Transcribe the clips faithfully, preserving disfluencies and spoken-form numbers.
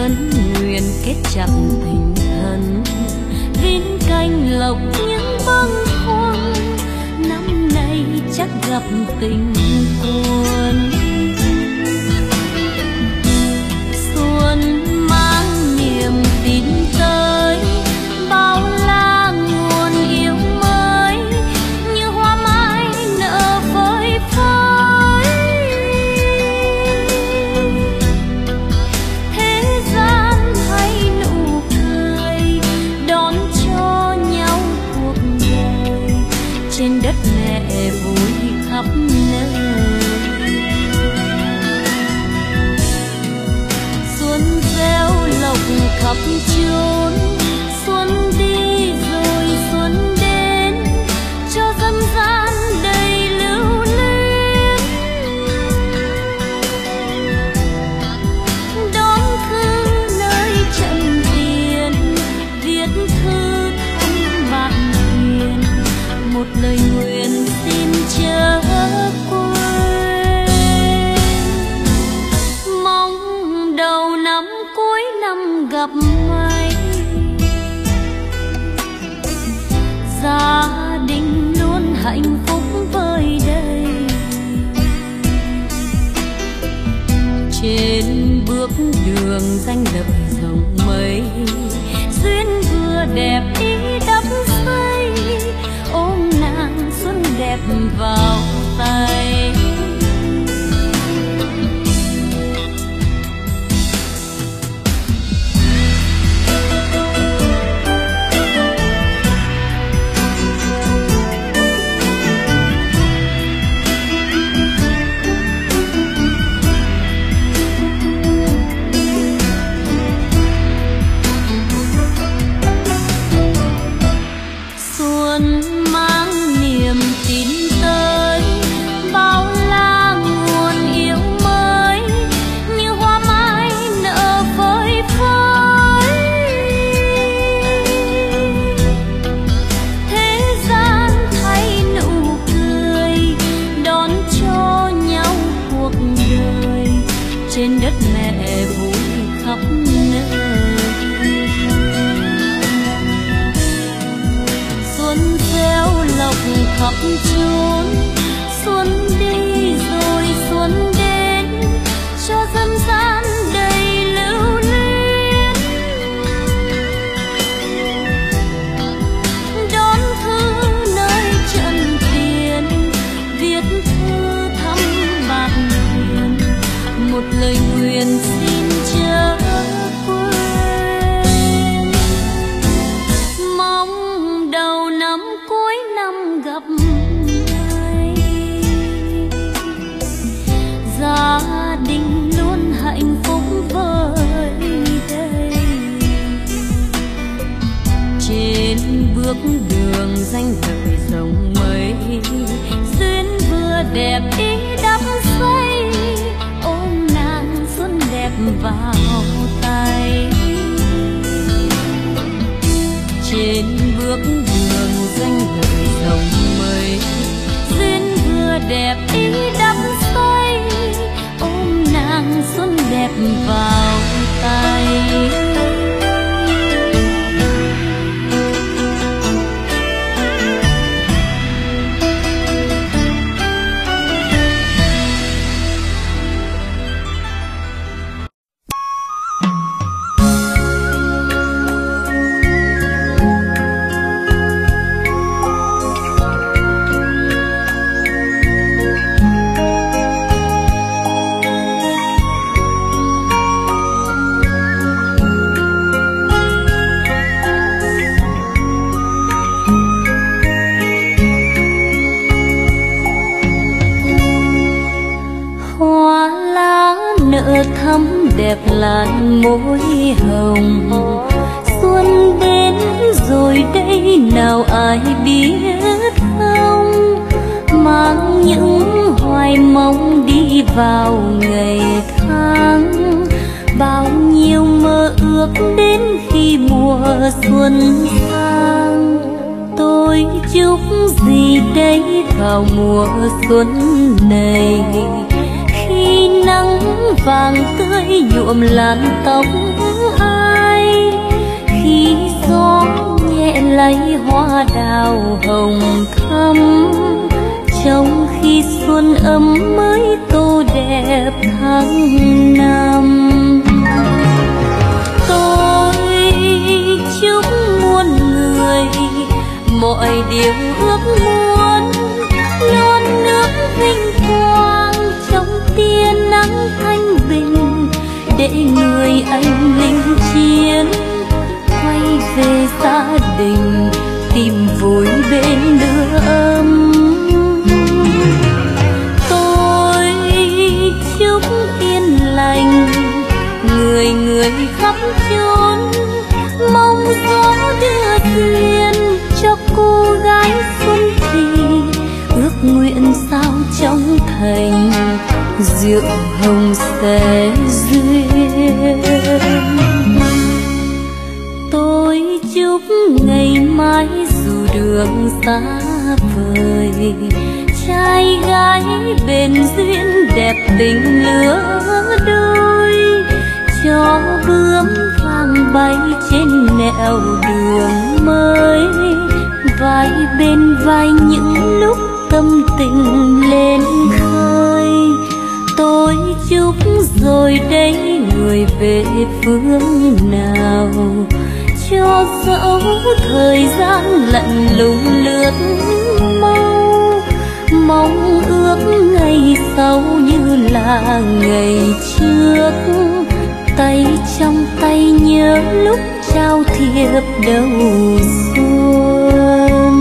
ân nguyện kết chặt tình thân, viên canh lộc những bâng khuâng, năm nay chắc gặp tình quân. Xuân mang niềm tin tới, bao la nguồn yêu mới, như hoa mai nở phơi phới. Thế gian hay nụ cười, đón cho nhau cuộc đời, trên đất mẹ vui khắp nơi. Xuân gieo lộc khắp chốn, xuân đi rồi xuân đến, cho dân gian đầy lưu luyến. Đón thư nơi trận tiền, viết thư thăm bạn hiền, một lời nguyện xin chớ quên. Mong đầu năm cuối năm gặp may, gia đình luôn hạnh phúc vơi đầy. Trên bước đường danh lợi rộng mây, duyên vừa đẹp ý đắm say, ôm nàng xuân đẹp vào tay. Xuân mang niềm tin tới, bao la nguồn yêu mới, như hoa mai nở phơi phới. Thế gian thay nụ cười, đón cho nhau cuộc đời, trên đất mẹ vui khắp nơi. Xuân gieo lộc khắp chốn, xuân đi rồi xuân đến, cho dân gian đầy lưu luyến. Đón thư nơi trận tiền, viết thư thăm bạn hiền, một lời nguyện xin chớ quên. Mong đầu năm cuối năm gặp may, gia đình luôn hạnh phúc vơi đầy. Trên bước đường danh lợi rộng mây, duyên vừa đẹp ý đắm say, ôm nàng xuân đẹp vào tay. Trên bước đường danh lợi rộng mây, duyên vừa đẹp ý đắm say, ôm nàng xuân đẹp vào tay. Nợ thắm đẹp làn môi hồng, xuân đến rồi đây nào ai biết không, mang những hoài mong đi vào ngày tháng, bao nhiêu mơ ước đến khi mùa xuân sang. Tôi chúc gì đây vào mùa xuân này, khi nắng vàng tươi nhuộm làn tóc ai, khi gió nhẹ lấy hoa đào hồng thắm, trong khi xuân ấm mới tô đẹp tháng năm. Tôi chúc muôn người mọi điều ước muốn, non nước vinh quang trong tia nắng thanh bình, để người anh linh chiến quay về gia đình tìm vui bên lửa ấm. Tôi chúc yên lành người người khắp chốn, mong gió đưa duyên cho cô gái xuân thì, ước nguyện sao trong thành rượu hồng sẽ duyên. Tôi chúc ngày mai dù đường xa vời, trai gái bền duyên đẹp tình lứa đôi, cho bướm vàng bay trên nẻo đường mới, vai bên vai những lúc tâm tình lên khơi. Tôi chúc rồi đấy người về phương nào, cho dẫu thời gian lạnh lùng lướt mau, mong ước ngày sau như là ngày trước, tay trong tay nhớ lúc trao thiệp đầu xuân.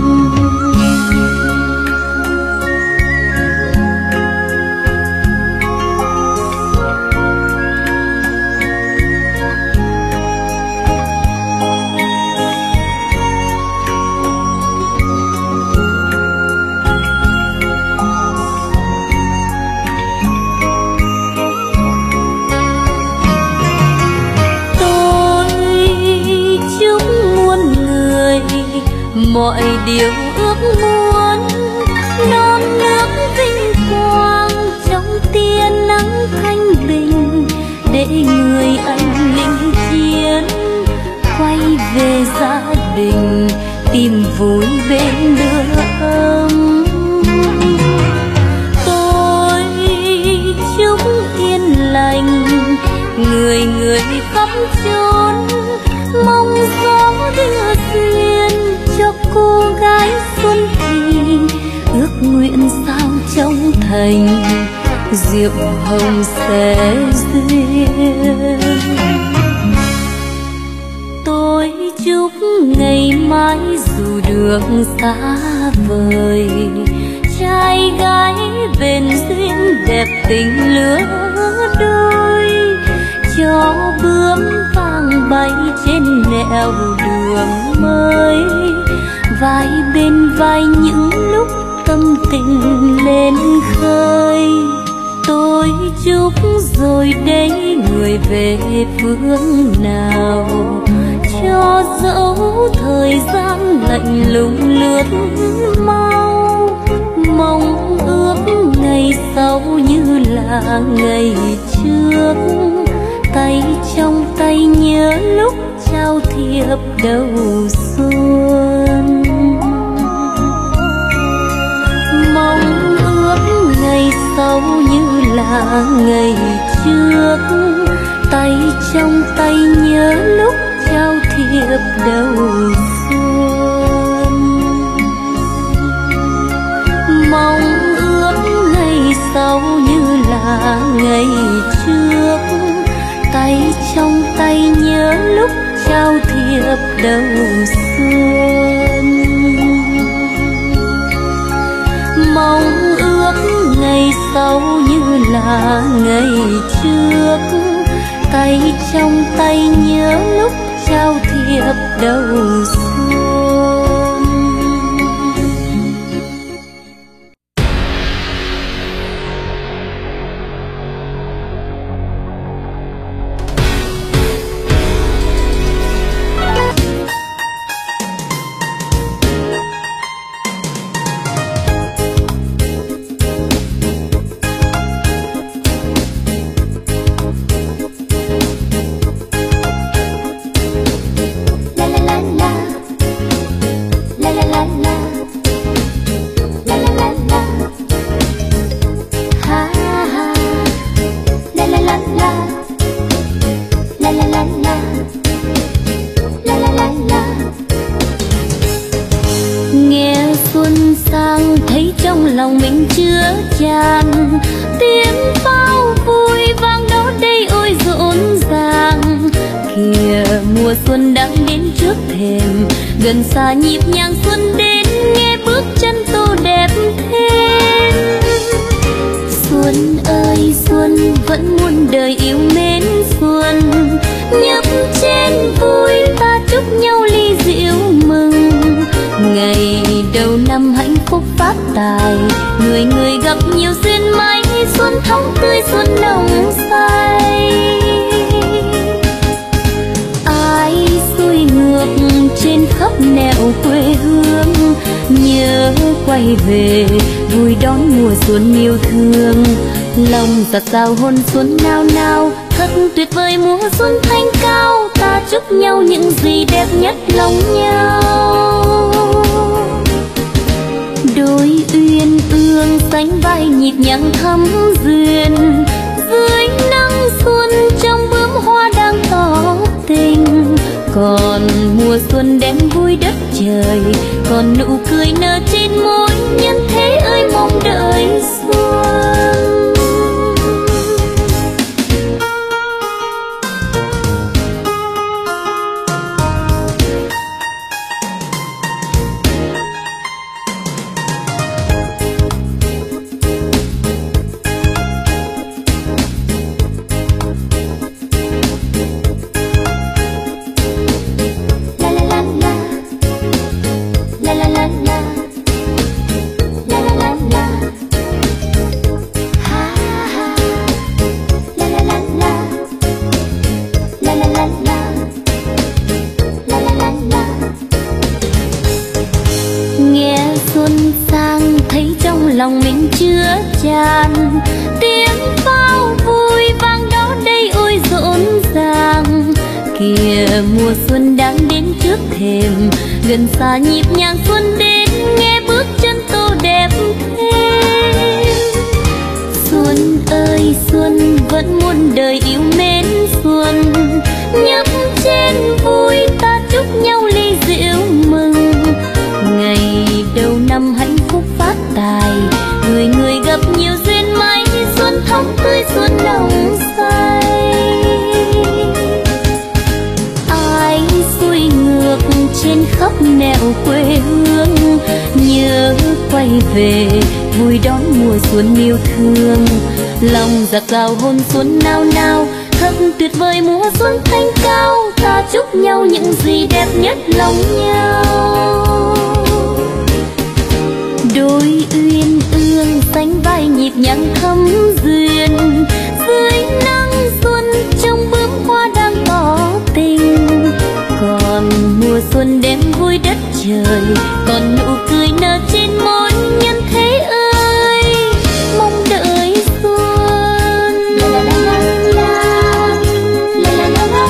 Mọi điều ước muốn, non nước vinh quang trong tia nắng thanh bình, để người anh linh chiến quay về gia đình tìm vui bên lửa ấm. Tôi chúc yên lành người người khắp chốn, mong gió đưa duyên cho cô gái xuân thì, ước nguyện sao trong thành rượu hồng sẽ duyên. Tôi chúc ngày mai dù đường xa vời, trai gái bền duyên đẹp tình lứa đôi, cho bướm vàng bay trên nẻo đường mới, vai bên vai những lúc tâm tình lên khơi. Tôi chúc rồi đấy người về phương nào, cho dẫu thời gian lạnh lùng lướt mau, mong ước ngày sau như là ngày trước, tay trong tay nhớ lúc trao thiệp đầu xuân. Mong ước ngày sau như là ngày trước, tay trong tay nhớ lúc trao thiệp đầu xuân. Mong ước ngày sau như là ngày trước, tay trong tay nhớ lúc trao thiệp đầu xuân. Mong ước ngày sau như là ngày trước, tay trong tay nhớ lúc trao thiệp đầu xuân. gần xa nhịp nhàng xuân đến, nghe bước chân tô đẹp thêm. Xuân ơi xuân, vẫn muôn đời yêu mến xuân, nhấp chén vui ta chúc nhau ly rượu mừng. Ngày đầu năm hạnh phúc phát tài, người người gặp nhiều duyên may, xuân thắm tươi xuân nồng say. Ai xuôi ngược trên khắp nẻo quê hương, nhớ quay về vui đón mùa xuân yêu thương. Lòng giặt rào hôn xuân nao nao, thật tuyệt vời mùa xuân thanh cao, ta chúc nhau những gì đẹp nhất lòng nhau. Đôi uyên ương sánh vai nhịp nhàng thắm duyên, dưới nắng xuân trong bướm hoa đang tỏ tình. Còn mùa xuân đem vui đất trời, còn nụ cười nở trên môi, nhân thế ơi mong đợi xuân. Lòng mình chứa tràn tiếng pháo vui vang đó đây ôi rộn ràng. Kìa mùa xuân đang đến trước thềm, gần xa nhịp nhàng xuân đến, nghe bước chân tô đẹp thêm. Xuân ơi xuân, vẫn muôn đời yêu mến xuân, nhấp chén vui ta chúc nhau ly rượu mừng. Ngày đầu năm hạnh phúc phát tài, người người gặp nhiều duyên may, xuân thắm tươi xuân nồng say. Ai xuôi ngược trên khắp nẻo quê hương, nhớ quay về vui đón mùa xuân yêu thương. Lòng giặt rào hôn xuân nao nao, thật tuyệt vời mùa xuân thanh cao, ta chúc nhau những gì đẹp nhất lòng nhau. Đôi uyên ương sánh vai nhịp nhàng thắm duyên, dưới nắng xuân trong bướm hoa đang tỏ tình. Còn mùa xuân đem vui đất trời, còn nụ cười nở trên môi, nhân thế ơi mong đợi xuân. La la la la la la la la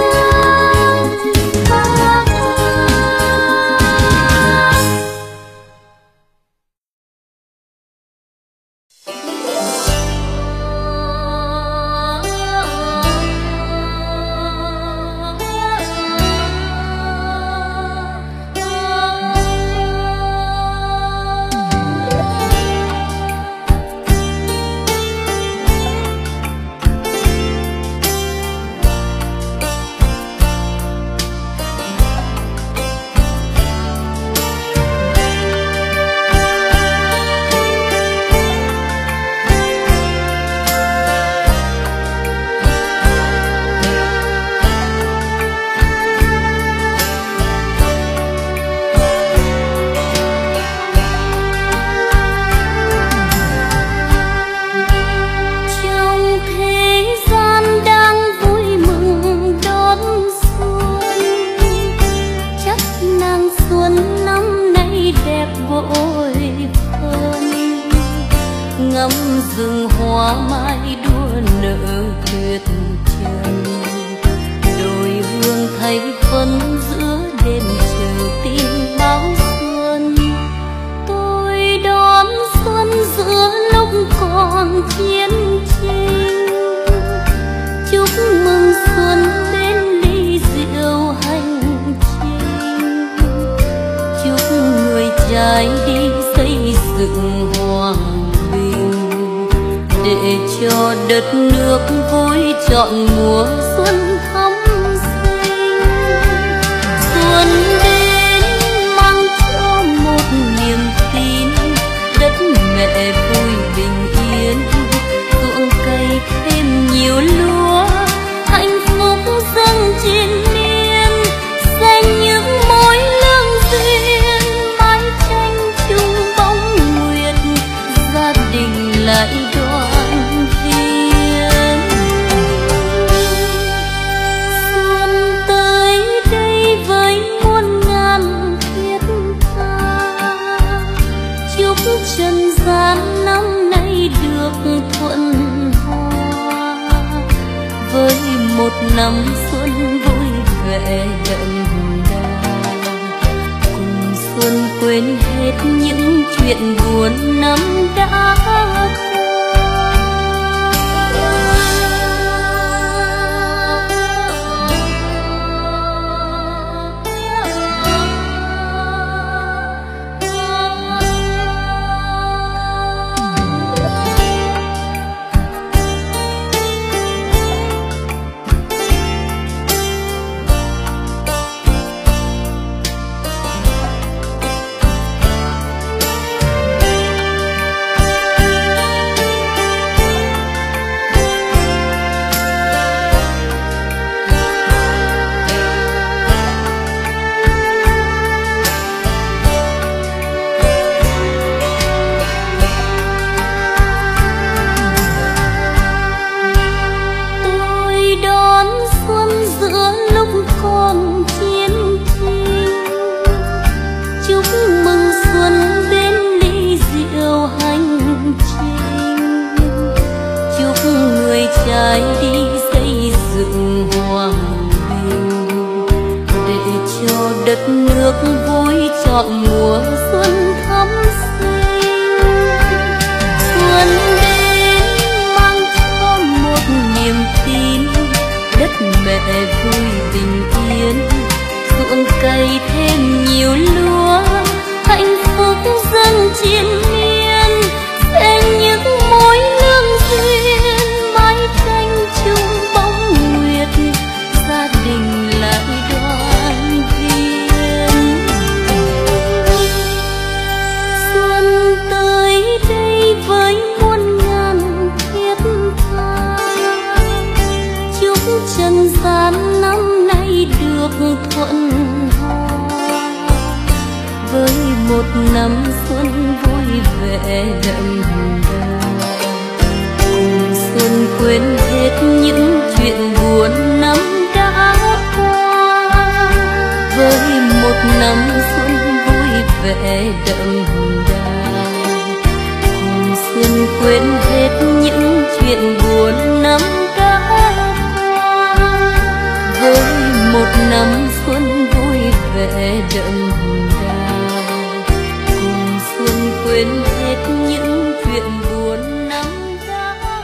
rừng hoa mai đua nở tuyệt trần. Đồi hương thấy phân giữa đêm chờ tin báo xuân. Tôi đón xuân giữa lúc còn chiến tranh. Chúc mừng xuân bên ly rượu hành trình. Chúc người trái đi xây dựng hoàng bình, để cho đất nước vui trọn mùa xuân thắm xinh. Xuân đến nhiều lúa, hạnh phúc dâng trên miên, xanh những mối lương duyên, mái tranh chung bóng nguyệt, gia đình lại đoàn viên. Xuân tới đây với muôn ngàn thiết tha, chúc trần gian năm nay được thuận hòa, với một năm xuân vui vẻ đậm đà, cùng xuân quên hết những chuyện buồn năm đã qua. Trái đi xây dựng hòa bình, để cho đất nước vui trọn mùa xuân thắm xinh. Xuân đến mang cho một niềm tin, đất mẹ vui bình yên, ruộng cây thêm nhiều lúa, hạnh phúc dâng trên miên, sẽ những mối lương duyên, mái tranh chung bóng nguyệt, gia đình lại đoàn viên. Xuân tới đây với muôn ngàn thiết tha, chúc trần gian năm nay được thuận hòa, với một năm xuân vui vẻ đậm đà, cùng xuân quên hết những chuyện buồn năm đã qua, với một năm xuân vui vẻ đậm đà, cùng xuân quên hết những chuyện buồn năm đã qua, với một năm xuân vui vẻ đậm đà, cùng xuân quên hết những chuyện buồn năm đã qua.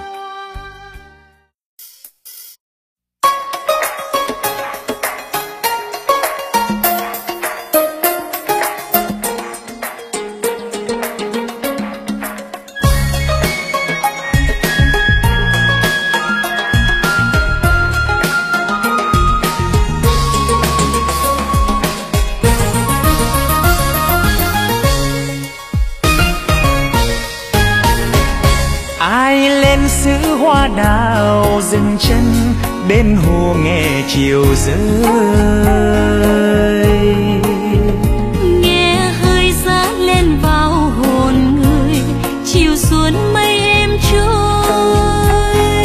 Đào dừng chân bên hồ nghe chiều rơi, nghe hơi giá lên vào hồn người, chiều xuống mây êm trôi.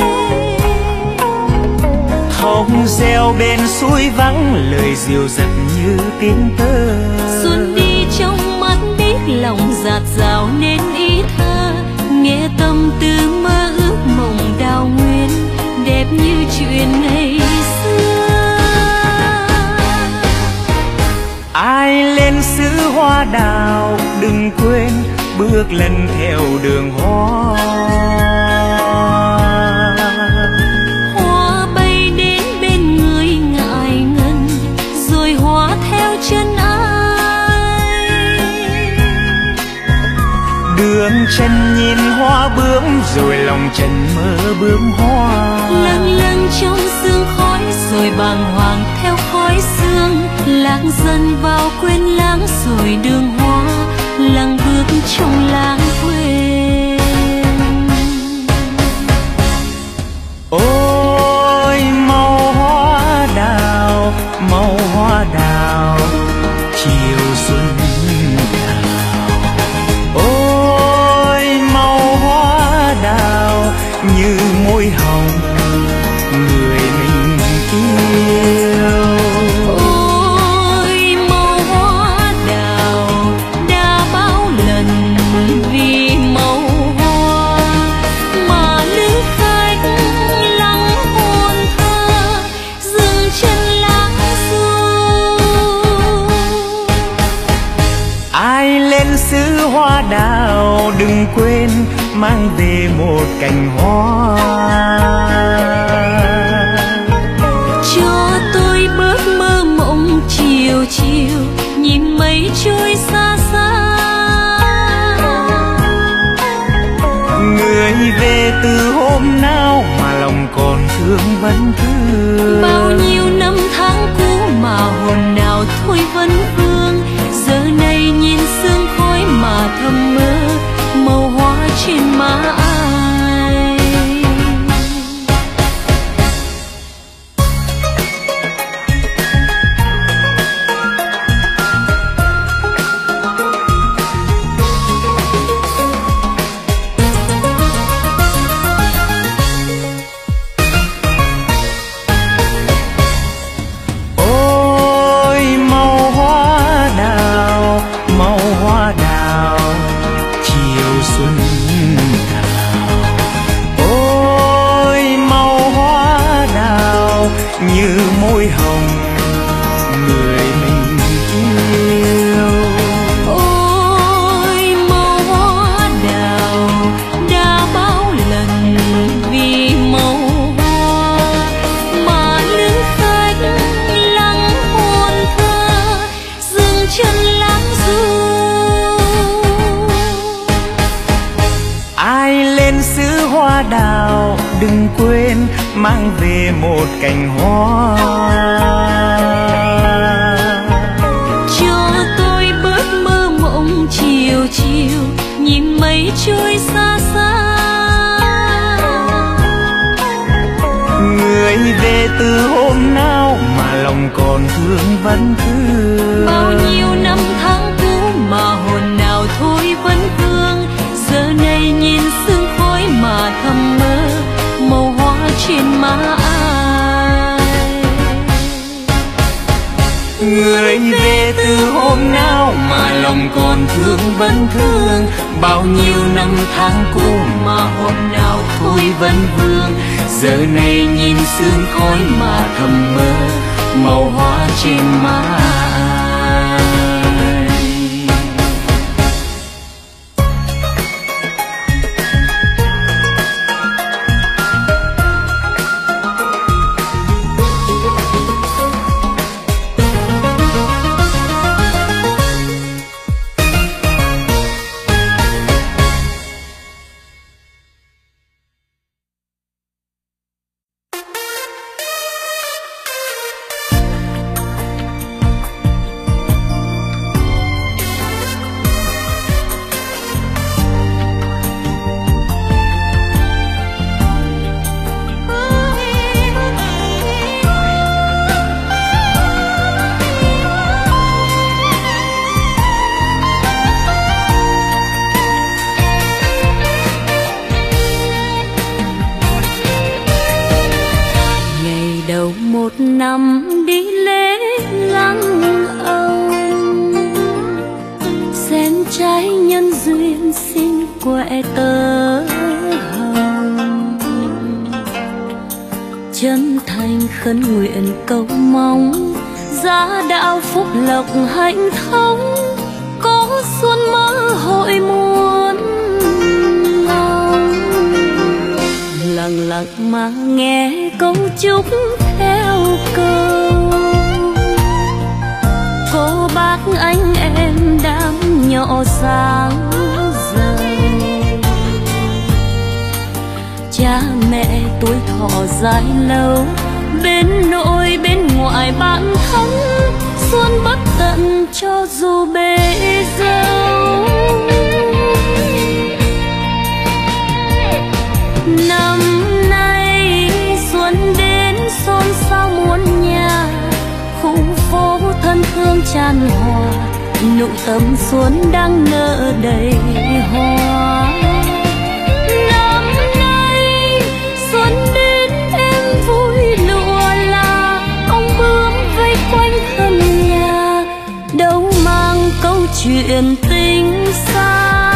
Hồng reo bên suối vắng lời dịu dặt như tiếng tơ. Xuân đi trong mắt biết lòng dạt dào nên ý thơ, nghe tâm tư mơ ước mộng đào nguyên đẹp như chuyện ngày xưa. Ai lên xứ hoa đào đừng quên bước lần theo đường hoa. Hoa bay đến bên người ngại ngần rồi hoa theo chân ai. Đường chân nhìn hoa bướm rồi lòng trần mơ bướm hoa. Lâng lâng trong sương khói rồi bàng hoàng theo khói sương, lạc dần vào quên lãng rồi đường hoa lặng bước trong lãng quên. như môi hồng người mình yêu. Ôi màu hoa đào đã bao lần vì màu hoa mà lữ khách lắng hồn thơ dừng chân lãng du. Ai lên xứ hoa đào đừng quên mang về một cành hoa, cho tôi bớt mơ mộng chiều chiều nhìn mây trôi xa xa. người về từ hôm nào mà lòng còn thương vẫn thương. Bao nhiêu năm tháng cũ mà hồn nào thôi vẫn vương, giờ này nhìn sương khói mà thầm mơ màu hoa trên má ai. Ôi màu hoa đào, màu hoa đào chiều xuân đào. Ôi màu hoa đào như môi hồng người mình yêu. Ôi màu hoa đào đã bao lần vì màu hoa mà lữ khách lắng hồn thơ dừng chân lãng du. Ai lên xứ hoa đào đừng quên mang về một cành hoa, Cho tôi bớt mơ mộng chiều chiều nhìn mây trôi xa xa. người về từ hôm nào mà lòng còn thương vẫn thương. Bao nhiêu năm tháng cũ mà hồn nào thôi vẫn thương, giờ này nhìn sương khói mà thầm mơ màu hoa trên má ai. Người về từ hôm nào mà lòng còn thương vẫn thương. Bao nhiêu năm tháng cũ mà hồn nào thôi vẫn vương, giờ này nhìn sương khói mà thầm mơ màu hoa trên má ai. một năm đi lễ lăng ông, xen trái nhân duyên xin quẹ tơ hồng, chân thành khấn nguyện cầu mong giá đạo phúc lộc hạnh thông, có xuân mơ hội muôn lòng. Lặng lặng mà nghe câu chúc theo câu, cô bác anh em đang nhỏ sáng giờ, cha mẹ tuổi thọ dài lâu, bên nội bên ngoại bạn thân, xuân bất tận cho dù bể dâu. Năm nay xuân đến xôn xao muôn nhà, khu phố thân thương tràn hòa, nụ tầm xuân đang nở đầy hoa. Năm nay chuyện tình xa.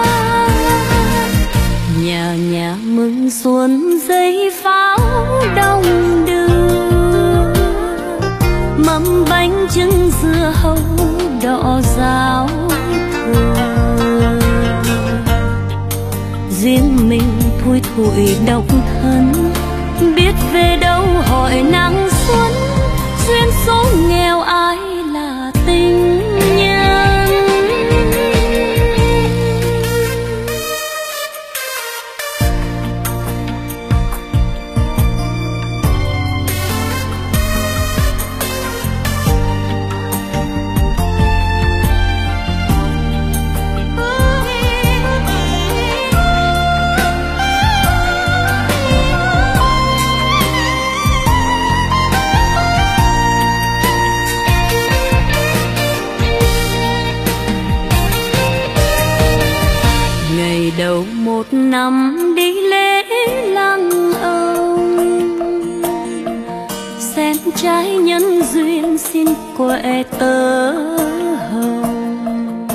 Nhà nhà mừng xuân giấy pháo đông đưa, mâm bánh trưng dưa hấu đỏ ráo thơm. Riêng mình thui thủi độc thân, biết về đâu hỏi nắng xuân, duyên số nghèo ai là tình nhân. Đầu một năm đi lễ lăng ông, xem trái nhân duyên xin quẹ tơ hồng.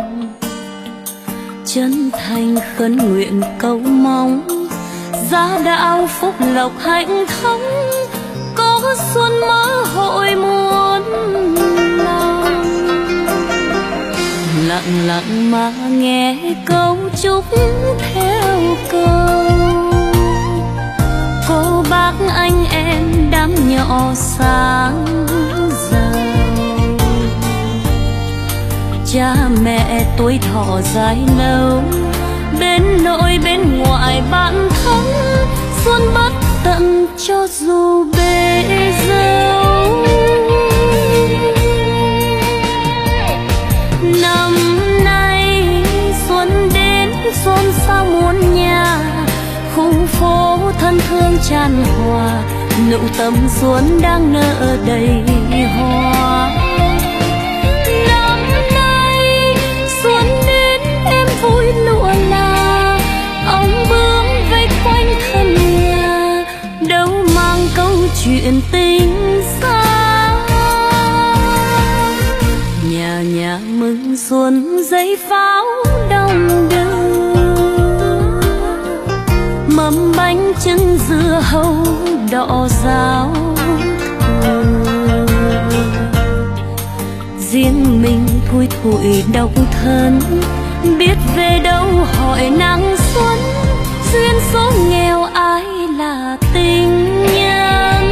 Chân thành khấn nguyện cầu mong, gia đạo phúc lộc hạnh thông, có xuân mơ hội muôn lòng. Lặng lặng mà nghe câu chúc theo câu, cô bác anh em đám nhỏ sáng giàu. Cha mẹ tuổi thọ dài lâu, bên nội bên ngoại bạn thân, xuân bất tận cho dù bể dâu. Năm nay xuân đến xôn xao muôn nhà, khu phố thân thương tràn hòa, nụ tầm xuân đang nở đầy hoa. Năm nay xuân đến em vui lụa là, ông bướm vây quanh thân nhà, đâu mang câu chuyện tình xa. Nhà nhà mừng xuân giấy pháo đông đưa, mâm bánh trưng dưa hấu đỏ ráo thơm. Riêng mình thui thủi độc thân, biết về đâu hỏi nắng xuân, duyên số nghèo ai là tình nhân.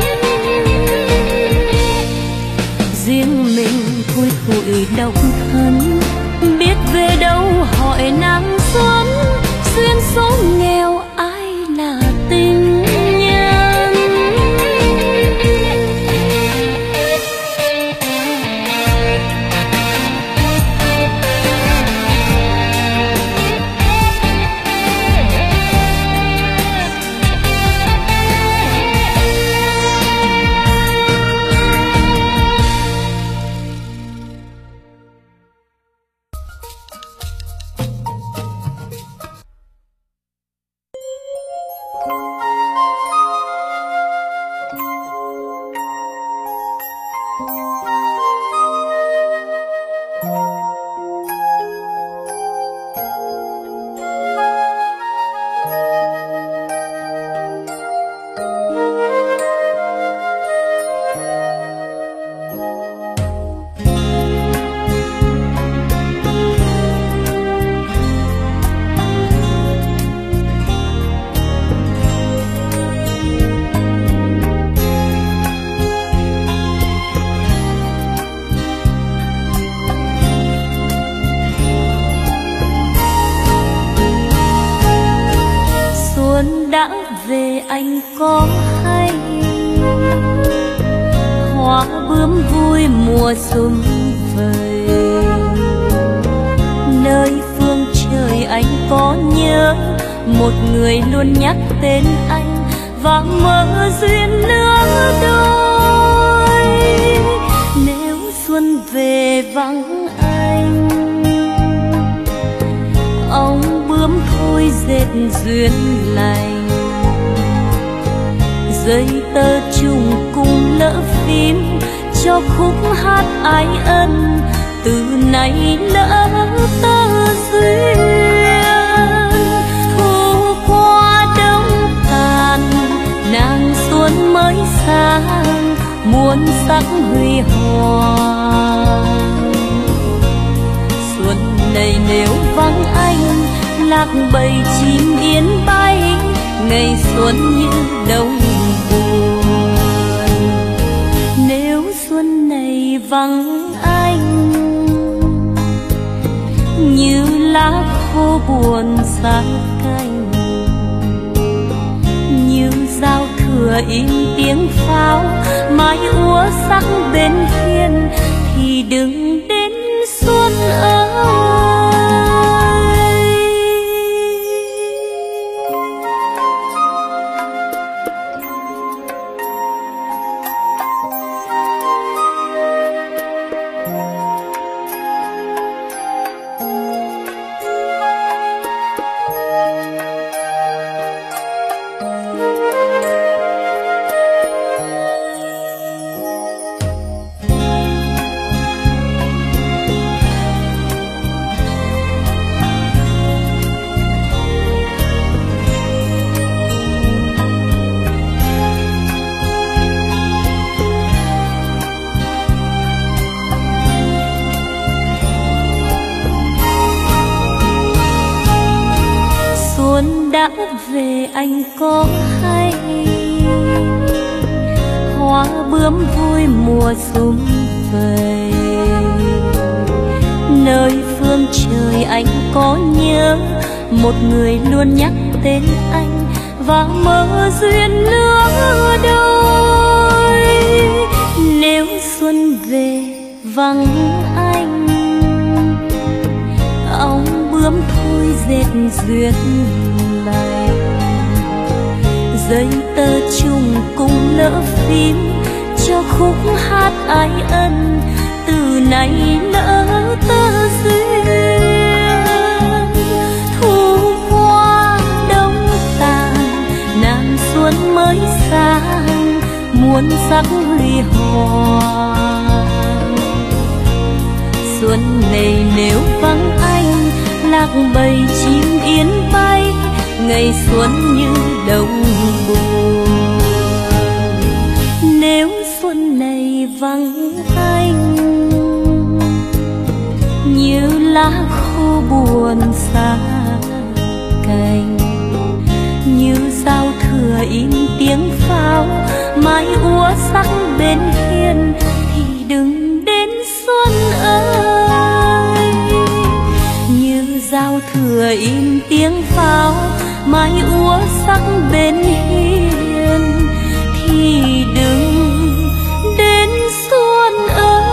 Riêng mình thui thủi độc thân, biết về đâu hỏi nắng xuân, duyên số nghèo ai là tình nhân. Đã về anh có hay, hoa bướm vui mùa xuân vầy. Nơi phương trời anh có nhớ một người luôn nhắc tên anh và mơ duyên lứa đôi. Nếu xuân về vắng anh, ông bướm thôi dệt duyên lành. Dây tơ trùng cùng lỡ phím cho khúc hát ái ân từ nay lỡ tơ duyên. Thu qua đông tàn nàng xuân mới sang, muôn sắc huy hoàng. Xuân này nếu vắng anh, lạc bầy chim yên bay, ngày xuân như đông buồn. Nếu xuân này vắng anh, như lá khô buồn xa cánh, như giao thừa im tiếng pháo, mái úa sắc bên hiên, thì đừng đến xuân ơi. Đã về anh có hay, hoa bướm vui mùa sum vầy. Nơi phương trời anh có nhớ một người luôn nhắc tên anh và mơ duyên lứa đôi. Nếu xuân về vắng anh, ong bướm thôi dệt duyên lành. Dây tơ trùng cùng lỡ phím cho khúc hát ái ân, từ nay lỡ tơ duyên. Thu qua đông tàn nàng xuân mới sang, muôn sắc huy hoàng. Xuân này nếu vắng anh, lạc bầy chim yên bay, ngày xuân như đông buồn. Nếu xuân này vắng anh, như lá khô buồn xa cành, như giao thừa im tiếng pháo, mái úa sắc bên hiên, thì đừng đến xuân ơi. Như giao thừa im tiếng pháo, mái úa sắc bên hiên, thì đừng đến xuân ơi.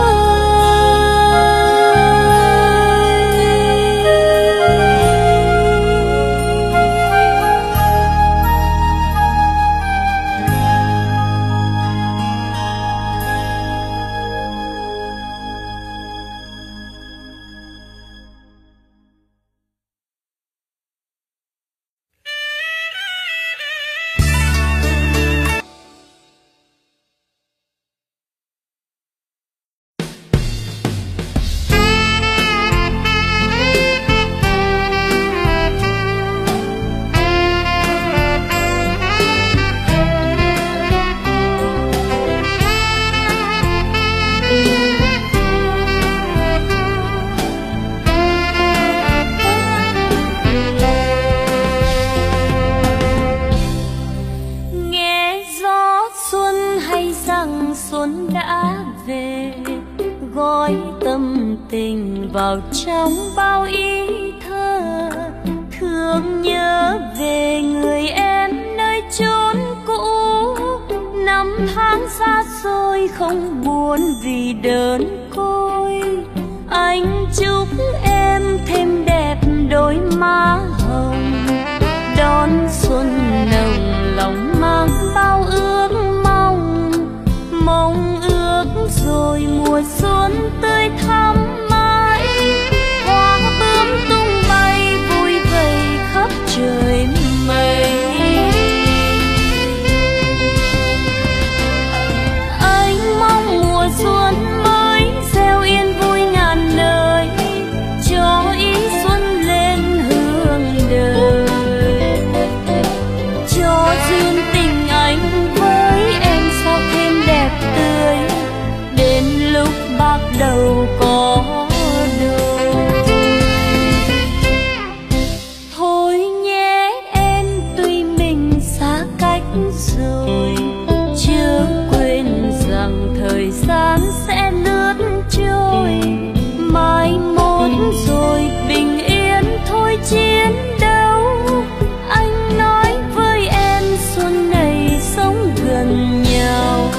Vào trong bao ý thơ, thương nhớ về người em nơi chốn cũ. Năm tháng xa xôi không buồn vì đơn côi. Anh chúc em thêm đẹp đôi má hồng, đón xuân nồng lòng mang bao ước mong. Mong ước rồi mùa xuân tươi thắm, trời mây. Anh mong mùa xuân mới gieo yên vui ngàn nở. rồi, chớ quên rằng thời gian sẽ lướt trôi. Mai mốt rồi bình yên thôi chiến đấu. Anh nói với em xuân này sống gần nhau.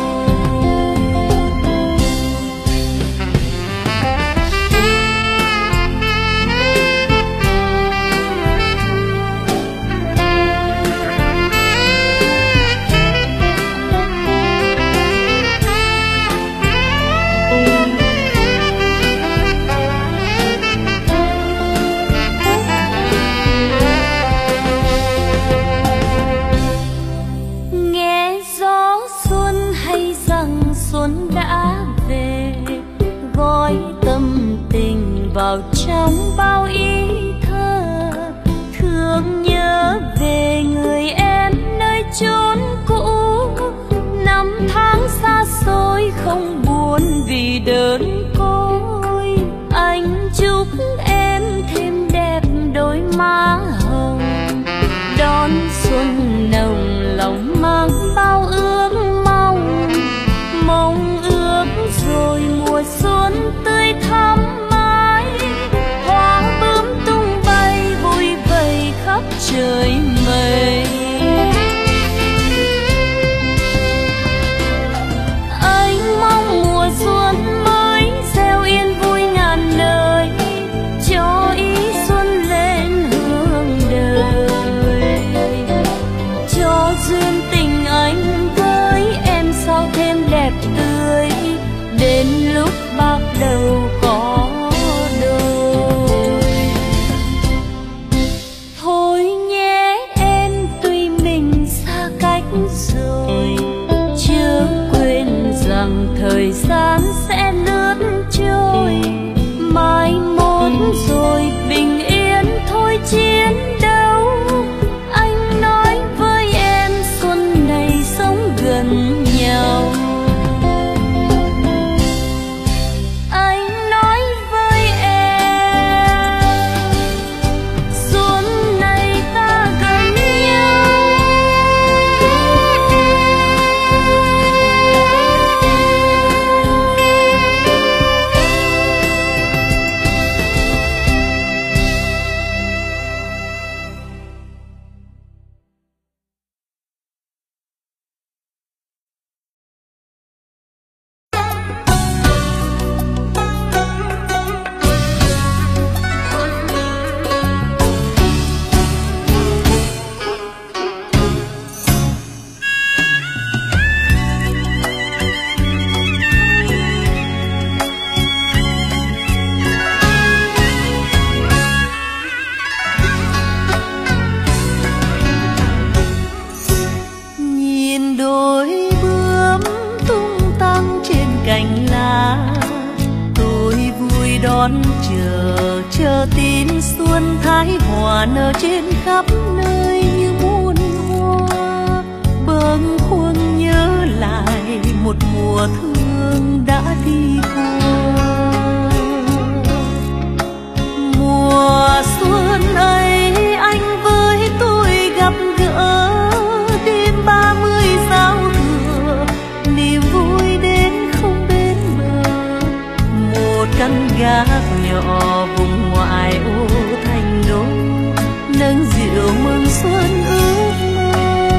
Vào trong bao ý thơ, thương nhớ về người em nơi chốn cũ. Năm tháng xa xôi không buồn vì đơn côi. Anh chúc em thêm đẹp đôi má hồng, đón xuân nồng lòng mang bao ước mong. Mong ước rồi mùa xuân tươi thắm, trời mây. Anh mong mùa xuân mới gieo yên vui ngàn nơi, cho ý xuân lên hương đời. Cho duyên tình anh với em sao thêm đẹp tươi, đến lúc bắt đầu có thời gian sẽ lướt trôi. Mai mốt rồi bình yên thôi chiến đấu. Anh nói với em xuân này sống gần nhau. Anh nói với em xuân này ta gần nhau. Chờ chờ tin xuân thái hòa nở trên khắp nơi như muôn hoa. Bâng khuâng nhớ lại một mùa thương đã đi qua. Mùa xuân ấy anh với tôi gặp gỡ, đêm ba mươi giao thừa niềm vui đến không bên bờ. Một căn gác nhỏ vùng ngoại ô thành đô, nâng rượu mừng xuân ước mơ.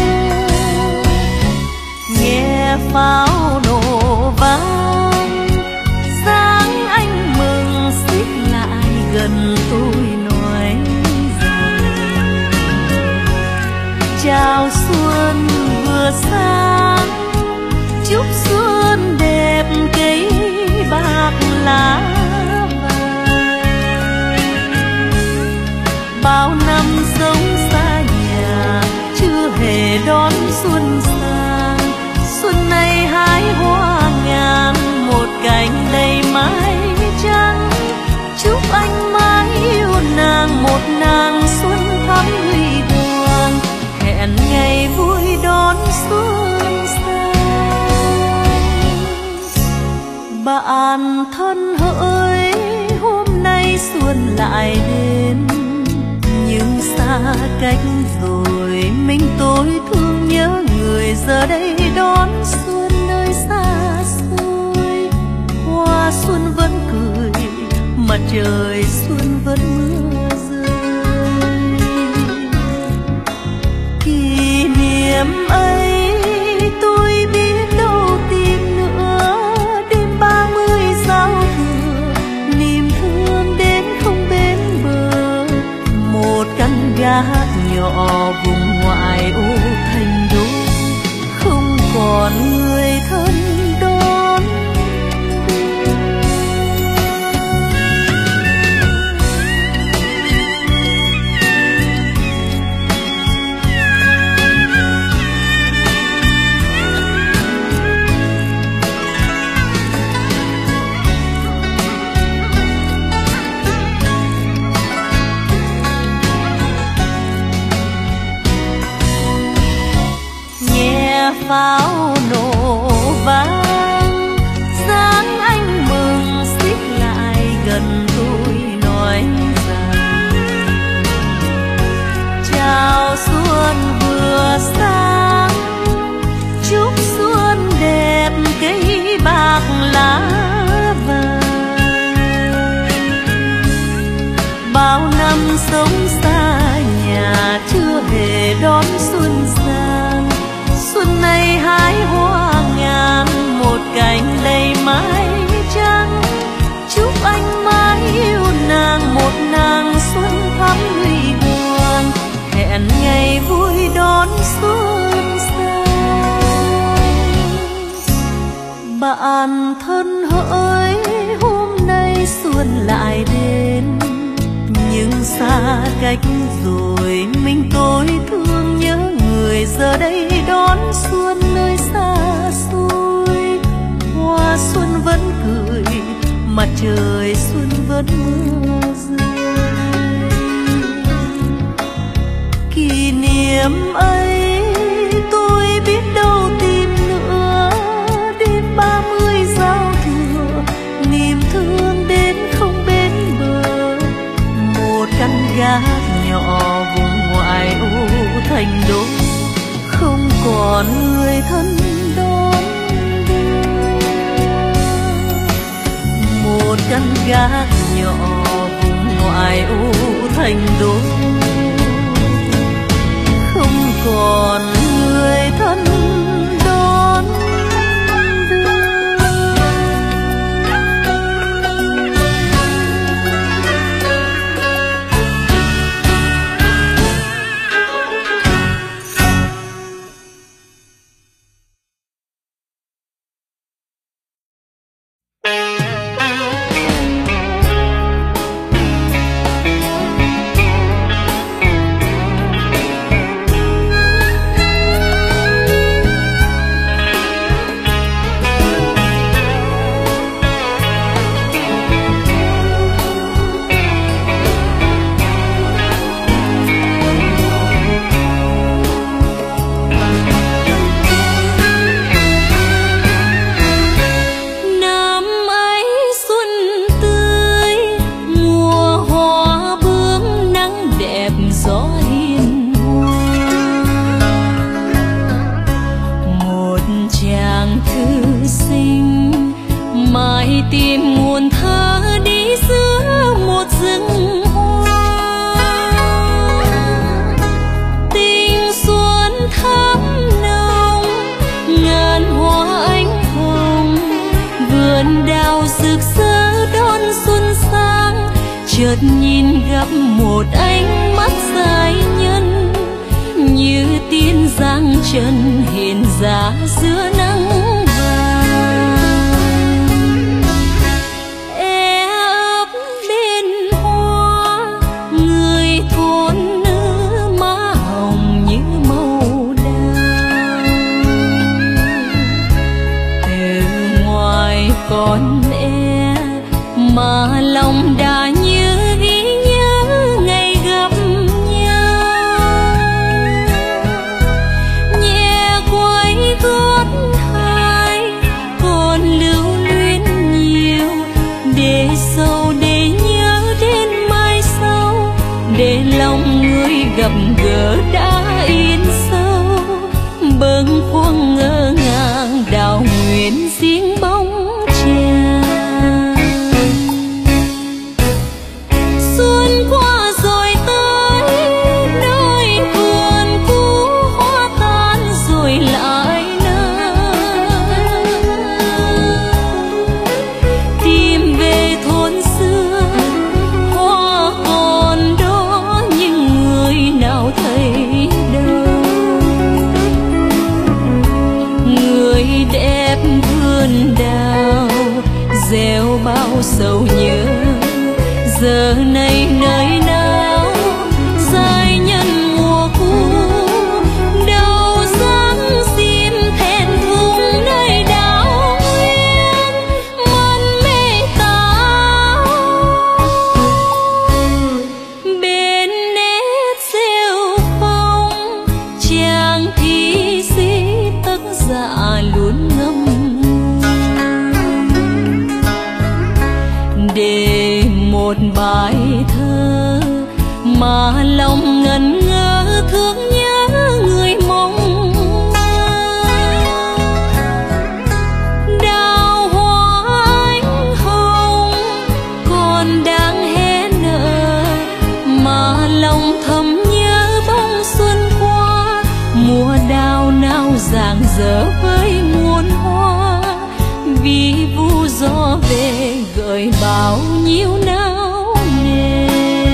Nghe pháo nổ vang, sáng anh mừng xích lại gần tôi nói rằng chào xuân vừa sang, chúc xuân đẹp cây bạc lá. Bao năm sống xa nhà chưa hề đón xuân sang, xuân này hái hoa ngàn một cành đầy mái trắng. Chúc anh mãi yêu nàng một nàng xuân thắm huy hoàng, hẹn ngày vui đón xuân sang. Bạn thân hỡi hôm nay xuân lại đến, nhưng xa cách rồi mình tôi thương nhớ giờ đây đón xuân nơi xa xôi. Hoa xuân vẫn cười, mặt trời xuân vẫn mưa rơi. Kỷ niệm ấy tôi biết đâu tìm nữa, đêm ba mươi giao thừa, niềm thương đến không bên bờ. Một căn gác nhỏ vùng ngoại ô thành đô, không còn người thân đón. Pháo nổ vang, dáng anh mừng xích lại gần tôi nói rằng chào xuân vừa sáng, chúc xuân đẹp cây bạc lá vàng. Bao năm sống xa nhà chưa hề đón xuân sang, xuân này hái hoa ngàn một cành đầy mái trắng. Chúc anh mãi yêu nàng, một nàng xuân thắm huy hoàng, hẹn ngày vui đón xuân sang. Bạn thân hỡi, hôm nay xuân lại đến, nhưng xa cách rồi mình tôi thương nhớ người. Giờ đây đón xuân nơi xa xôi, hoa xuân vẫn cười, mặt trời xuân vẫn mưa rơi. Kỷ niệm ấy tôi biết đâu tìm nữa, đêm ba mươi giao thừa, niềm thương đến không bên bờ. Một căn gác nhỏ vùng ngoại ô thành đô, không còn người thân đón đưa. Một căn gác nhỏ vùng ngoại ô thành đô, không còn người thân đón đưa. chợt nhìn gặp một ánh mắt dài nhân, như tiên giang chân hiện ra giữa nắng vàng. E ấp bên hoa, người thôn nữ má hồng như màu đào. Từ ngoài con e mà lòng đã như ghi nhớ ngày gặp nhau. Nhẹ quay gót hai còn lưu luyến nhiều, để sâu để nhớ đến mai sau, để lòng người gặp gỡ đã in sâu bâng khuâng vườn đào gieo bao sầu nhớ. Giờ này nơi nào giai nhân mùa cũ, đâu dáng xiêm thẹn thùng nơi đảo nguyên mân mê táo. Bên nét rêu phong chàng thi sĩ tác giả luôn ngâm để một bài thơ mà lòng ngẩn ngơ thương nhớ người mong mơ. Đào hoa ánh hồng còn đang hé nở mà lòng thầm nhớ bóng xuân qua. Mùa đào nào rạng rỡ với muôn hoa, vì vu gió về gợi bao nhiêu nao nề.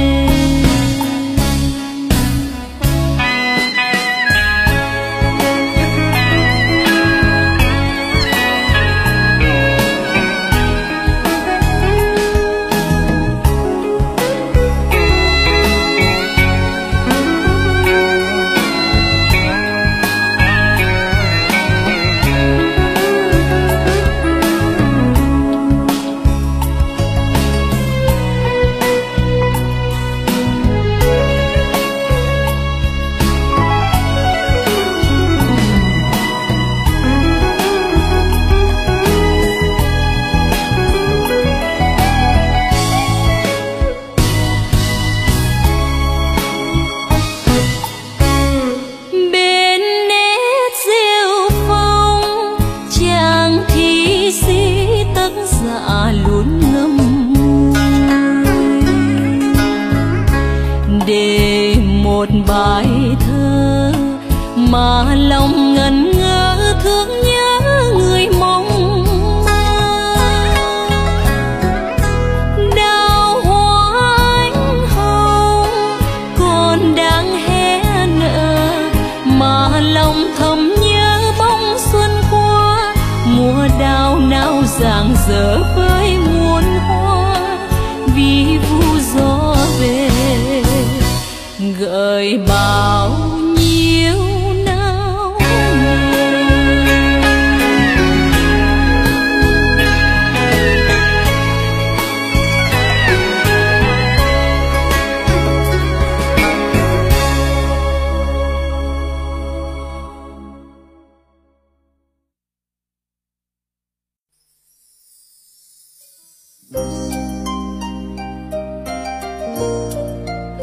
Để một bài thơ mà lòng ngẩn ngơ thương nhớ người mong mơ. Đào hoa ánh hồng còn đang hé nở mà lòng thầm nhớ bóng xuân qua. Mùa đào nào rạng rỡ với muôn hoa, vì vu gió về gợi bao